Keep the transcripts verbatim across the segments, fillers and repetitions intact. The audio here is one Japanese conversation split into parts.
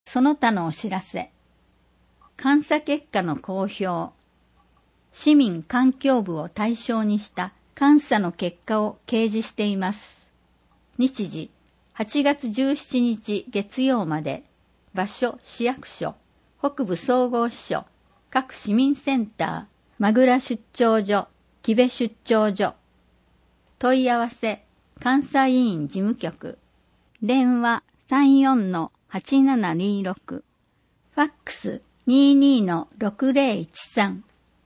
その他のお知らせ。監査結果の公表。市民環境部を対象にした監査の結果を掲示しています。日時、はちがつじゅうしちにち月曜まで。場所、市役所、北部総合支所、各市民センター、名倉出張所、木部出張所。問い合わせ、監査委員事務局。電話 さんよんのはちななにろく。ファックス にじゅうにのろくぜろいちさん。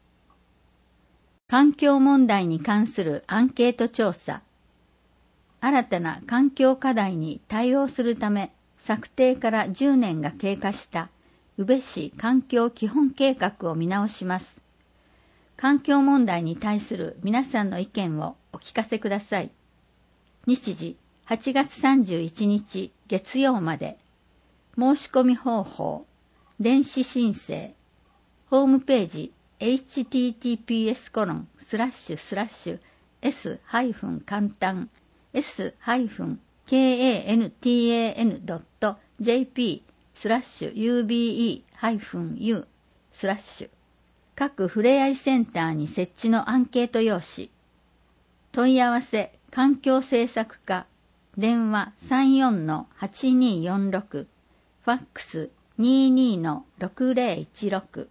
環境問題に関するアンケート調査。新たな環境課題に対応するため、策定からじゅうねんが経過した宇部市環境基本計画を見直します。環境問題に対する皆さんの意見をお聞かせください。日時、はちがつさんじゅういちにち月曜まで。申し込み方法、電子申請。ホームページ、エイチティーティーピーエスコロンスラッシュスラッシュエス簡単 エスカンドットジェーピー スラッシュ ユービーイー ユー スラッシュ各ふれあいセンターに設置のアンケート用紙。問い合わせ環境政策課。電話 さんよんのはちによんろく。ファックス にじゅうにのろくぜろいちろく。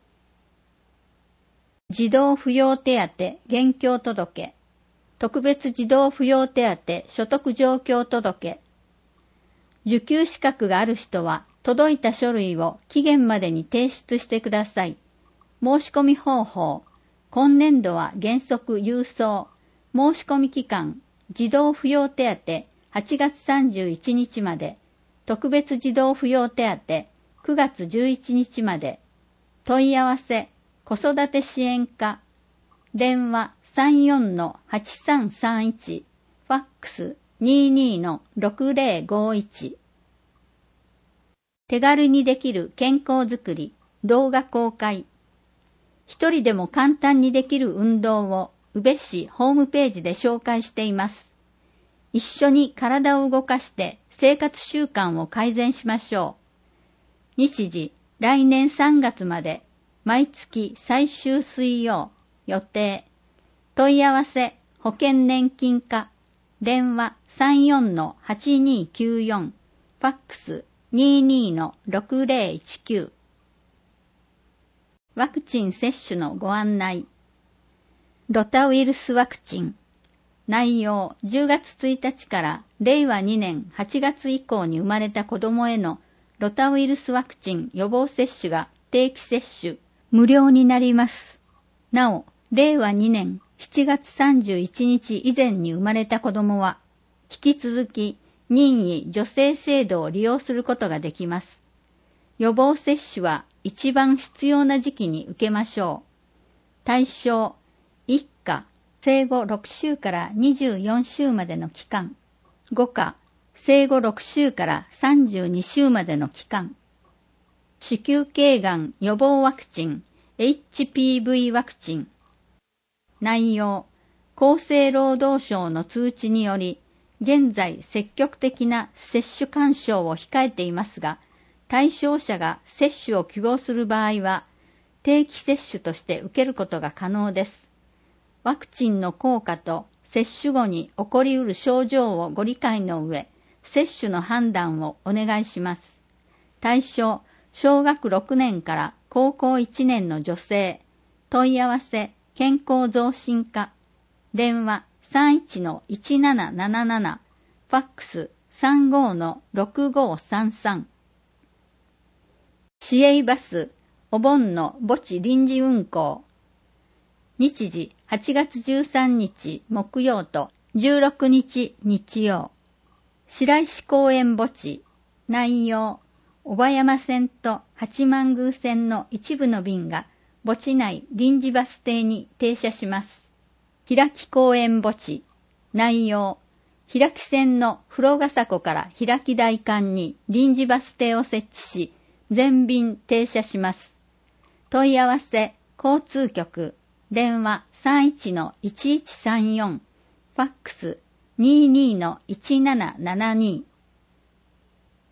児童扶養手当現況届。特別児童扶養手当所得状況届。受給資格がある人は届いた書類を期限までに提出してください。申し込み方法。今年度は原則郵送。申し込み期間。児童扶養手当はちがつさんじゅういちにちまで。特別児童扶養手当くがつじゅういちにちまで。問い合わせ。子育て支援課。電話 さんよんのはちさんさんいち。ファックス にじゅうにのろくぜろごいち。手軽にできる健康づくり。動画公開。一人でも簡単にできる運動を宇部市ホームページで紹介しています。一緒に体を動かして生活習慣を改善しましょう。日時、来年さんがつまで、毎月最終水曜、予定。問い合わせ、保険年金課。電話 さんよんのはちにきゅうよん。ファックス にじゅうにのろくぜろいちきゅう。ワクチン接種のご案内。ロタウイルスワクチン。内容、じゅうがつついたちかられいわにねんはちがつ以降に生まれた子供へのロタウイルスワクチン予防接種が定期接種、無料になります。なお、れいわにねんしちがつさんじゅういちにち以前に生まれた子供は、引き続き任意助成制度を利用することができます。予防接種は一番必要な時期に受けましょう。対象、一家、生後ろくしゅうからにじゅうよんしゅうまでの期間。五家、生後ろくしゅうからさんじゅうにしゅうまでの期間。子宮頸がん予防ワクチン、エイチピーブイ ワクチン。内容、厚生労働省の通知により、現在積極的な接種勧奨を控えていますが、対象者が接種を希望する場合は、定期接種として受けることが可能です。ワクチンの効果と接種後に起こりうる症状をご理解の上、接種の判断をお願いします。対象、小学ろくねんから高校いちねんの女性。問い合わせ、健康増進課。電話 さんいちのいちなななななな。ファックス さんごのろくごさんさん。市営バス、お盆の墓地臨時運行。日時はちがつじゅうさんにち木曜とじゅうろくにち日曜。白石公園墓地。内容、小葉山線と八幡宮線の一部の便が墓地内臨時バス停に停車します。開き公園墓地。内容、開き線の風呂ヶ迫から開き大館に臨時バス停を設置し、全便停車します。問い合わせ、交通局。電話 さんいちのいちいちさんよん。ファックス にじゅうにのいちななななに。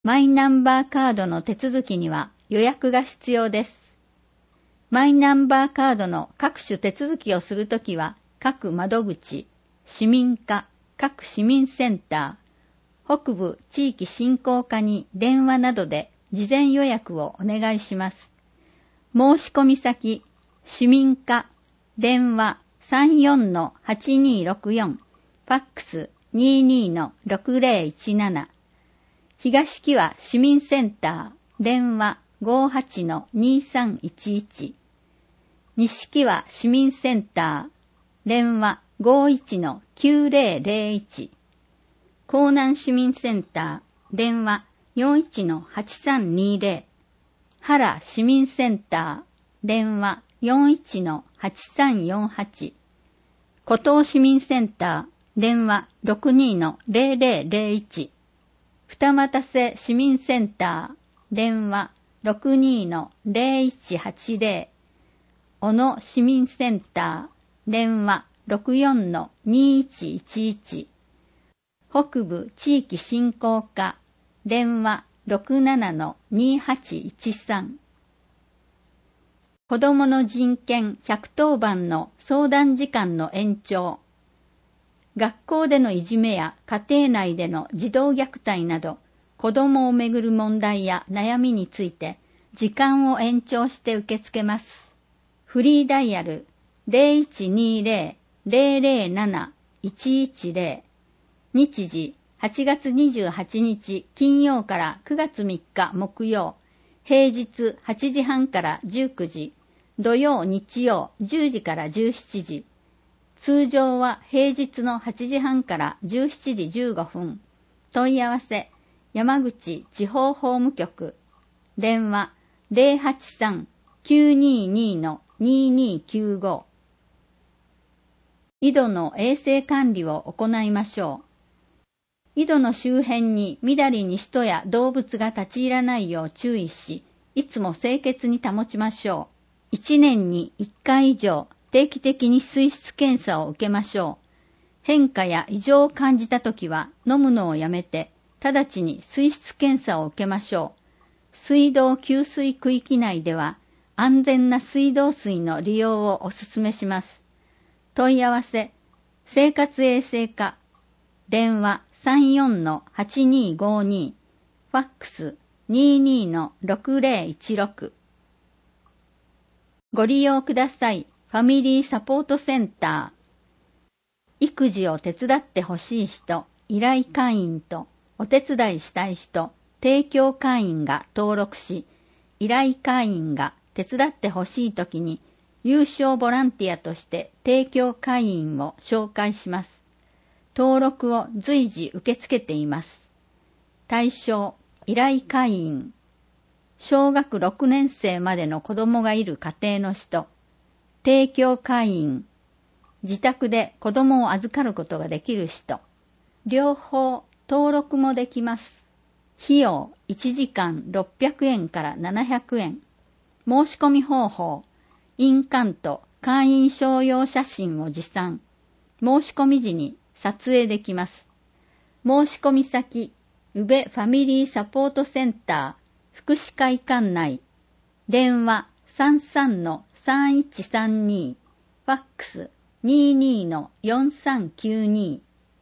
マイナンバーカードの手続きには予約が必要です。マイナンバーカードの各種手続きをするときは、各窓口、市民課、各市民センター、北部地域振興課に電話などで事前予約をお願いします。申し込み先、市民課、電話 さんよんのはちにーろくよん、ファックス にじゅうにのろくぜろいちなな、東木は市民センター、電話 ごはちのにさんいちいち、西木は市民センター、電話 ごいちのきゅうぜろぜろいち、江南市民センター、電話 よんいちのはちさんにぜろ、原市民センター、電話 よんいちのはちさんよんはち、古東市民センター、電話 ろくにのぜろぜろぜろいち、二俣瀬市民センター、電話 ろくにのぜろいちはちぜろ、小野市民センター、電話 ろくよんのにいちいちいち、北部地域振興課、電話 ろくななのにはちいちさん、子どもの人権ひゃくとおばんの相談時間の延長、学校でのいじめや家庭内での児童虐待など、子どもをめぐる問題や悩みについて、時間を延長して受け付けます。フリーダイヤル ゼロいちにゼロ ゼロゼロなないちいちゼロ、日時はちがつにじゅうはちにち金曜からくがつみっか木曜、平日はちじはんからじゅうくじ、土曜日曜じゅうじからじゅうしちじ、通常は平日のはちじはんからじゅうしちじじゅうごふん、問い合わせ、山口地方法務局、電話 ゼロはちさん きゅうににのににきゅうご。井戸の衛生管理を行いましょう。井戸の周辺にみだりに人や動物が立ち入らないよう注意し、いつも清潔に保ちましょう。いちねんにいっかい以上、定期的に水質検査を受けましょう。変化や異常を感じたときは飲むのをやめて、直ちに水質検査を受けましょう。水道給水区域内では安全な水道水の利用をお勧めします。問い合わせ、生活衛生課、電話 さんよんのはちにごに、ファックス にじゅうにのろくぜろいちろく。ご利用ください。ファミリーサポートセンター。育児を手伝ってほしい人、依頼会員とお手伝いしたい人、提供会員が登録し、依頼会員が手伝ってほしいときに有償ボランティアとして提供会員を紹介します。登録を随時受け付けています。対象、依頼会員。小学ろくねんせいまでの子供がいる家庭の人。提供会員。自宅で子供を預かることができる人。両方登録もできます。費用いちじかんろっぴゃくえんからななひゃくえん。申し込み方法。印鑑と会員証用写真を持参。申し込み時に撮影できます。申し込み先、宇部ファミリーサポートセンター、福祉会館内。電話 さんさんのさんいちさんに、ファックス にじゅうにのよんさんきゅうに。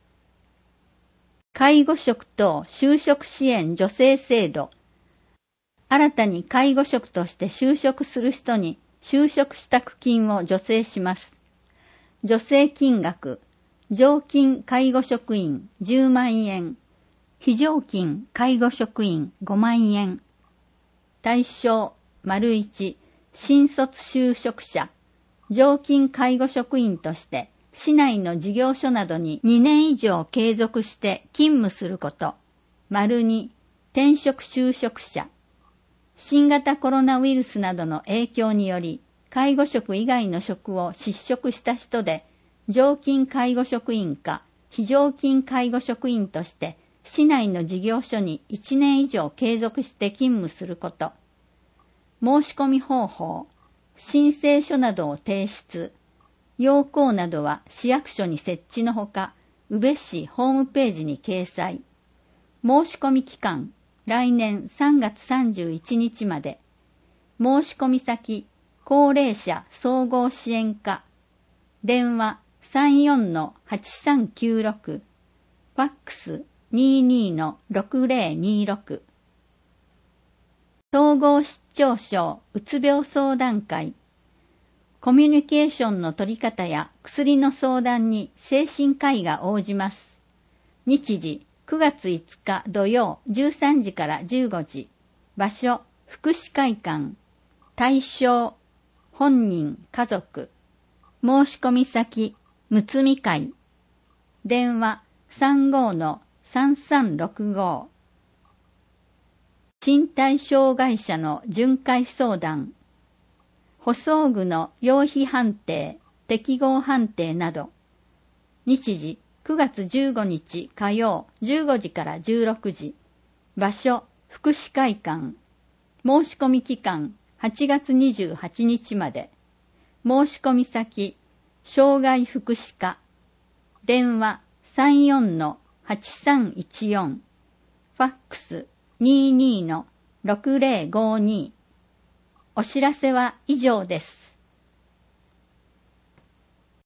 介護職等就職支援助成制度。新たに介護職として就職する人に就職支度金を助成します。助成金額、常勤介護職員じゅうまんえん、非常勤介護職員ごまんえん。対象、丸一、新卒就職者、常勤介護職員として市内の事業所などににねん以上継続して勤務すること。丸二、転職就職者。新型コロナウイルスなどの影響により、介護職以外の職を失職した人で、常勤介護職員か非常勤介護職員として市内の事業所にいちねん以上継続して勤務すること。申し込み方法、申請書などを提出。要項などは市役所に設置のほか、宇部市ホームページに掲載。申し込み期間、 来年さんがつさんじゅういちにちまで。申し込み先、高齢者総合支援課。電話 さんよんのはちさんきゅうろく。ファックス にじゅうにのろくぜろにろく。統合失調症うつ病相談会。コミュニケーションの取り方や薬の相談に精神科医が応じます。日時くがついつか土曜じゅうさんじからじゅうごじ。場所福祉会館。対象本人家族。申し込み先むつみ会。電話 さんごのさんさんろくご。身体障害者の巡回相談。補装具の用費判定、適合判定など。日時くがつじゅうごにち火曜じゅうごじからじゅうろくじ。場所福祉会館。申し込み期間はちがつにじゅうはちにちまで。申し込み先障害福祉課。電話 さんよんのはちさんいちよん。ファックス にじゅうにのろくぜろごに。お知らせは以上です。